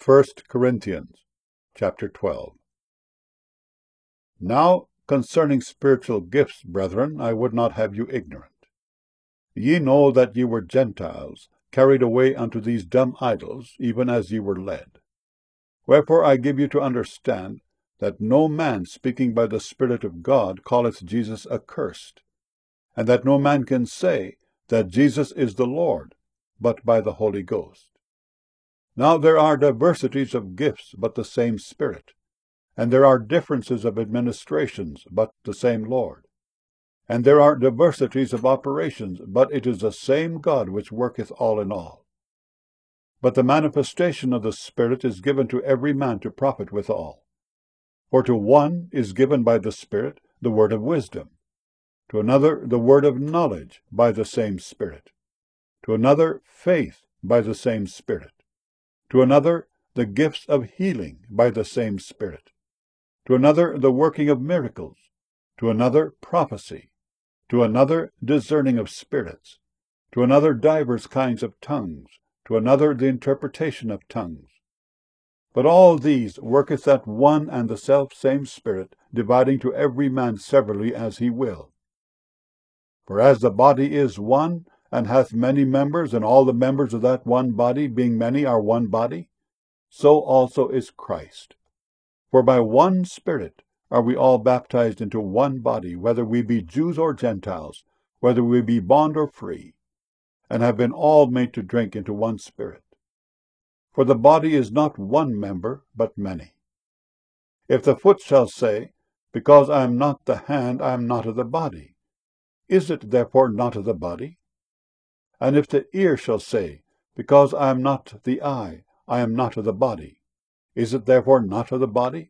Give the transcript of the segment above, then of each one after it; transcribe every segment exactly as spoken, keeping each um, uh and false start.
First Corinthians chapter twelve. Now concerning spiritual gifts, brethren, I would not have you ignorant. Ye know that ye were Gentiles, carried away unto these dumb idols, even as ye were led. Wherefore I give you to understand that no man speaking by the Spirit of God calleth Jesus accursed, and that no man can say that Jesus is the Lord, but by the Holy Ghost. Now there are diversities of gifts, but the same Spirit. And there are differences of administrations, but the same Lord. And there are diversities of operations, but it is the same God which worketh all in all. But the manifestation of the Spirit is given to every man to profit withal. For to one is given by the Spirit the word of wisdom, to another the word of knowledge by the same Spirit, to another faith by the same Spirit, to another the gifts of healing by the same Spirit, to another the working of miracles, to another prophecy, to another discerning of spirits, to another divers kinds of tongues, to another the interpretation of tongues. But all these worketh that one and the self-same Spirit, dividing to every man severally as he will. For as the body is one, and hath many members, and all the members of that one body, being many, are one body, so also is Christ. For by one Spirit are we all baptized into one body, whether we be Jews or Gentiles, whether we be bond or free, and have been all made to drink into one Spirit. For the body is not one member, but many. If the foot shall say, Because I am not the hand, I am not of the body, is it therefore not of the body? And if the ear shall say, Because I am not the eye, I am not of the body, is it therefore not of the body?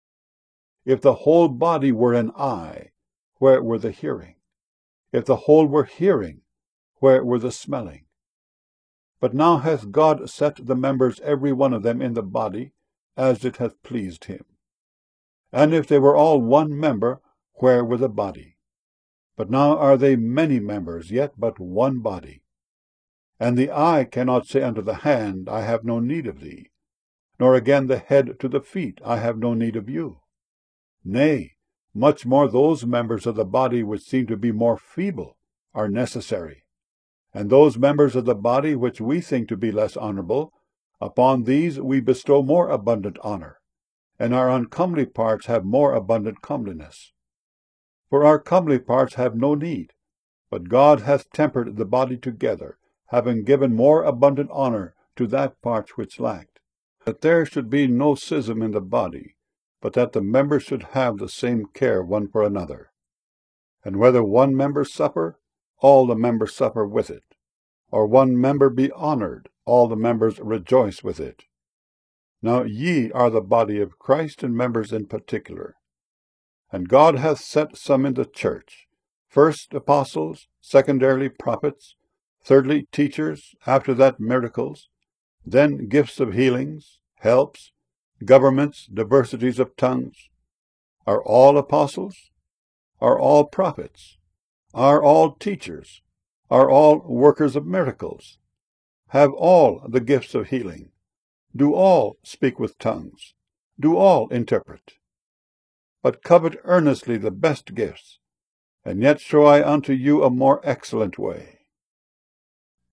If the whole body were an eye, where were the hearing? If the whole were hearing, where were the smelling? But now hath God set the members every one of them in the body, as it hath pleased him. And if they were all one member, where were the body? But now are they many members, yet but one body. And the eye cannot say unto the hand, I have no need of thee, nor again the head to the feet, I have no need of you. Nay, much more those members of the body which seem to be more feeble are necessary. And those members of the body which we think to be less honorable, upon these we bestow more abundant honor, and our uncomely parts have more abundant comeliness. For our comely parts have no need, but God hath tempered the body together, having given more abundant honor to that part which lacked, that there should be no schism in the body, but that the members should have the same care one for another. And whether one member suffer, all the members suffer with it, or one member be honored, all the members rejoice with it. Now ye are the body of Christ, and members in particular. And God hath set some in the church, first apostles, secondarily prophets, thirdly teachers, after that miracles, then gifts of healings, helps, governments, diversities of tongues. Are all apostles? Are all prophets? Are all teachers? Are all workers of miracles? Have all the gifts of healing? Do all speak with tongues? Do all interpret? But covet earnestly the best gifts, and yet show I unto you a more excellent way.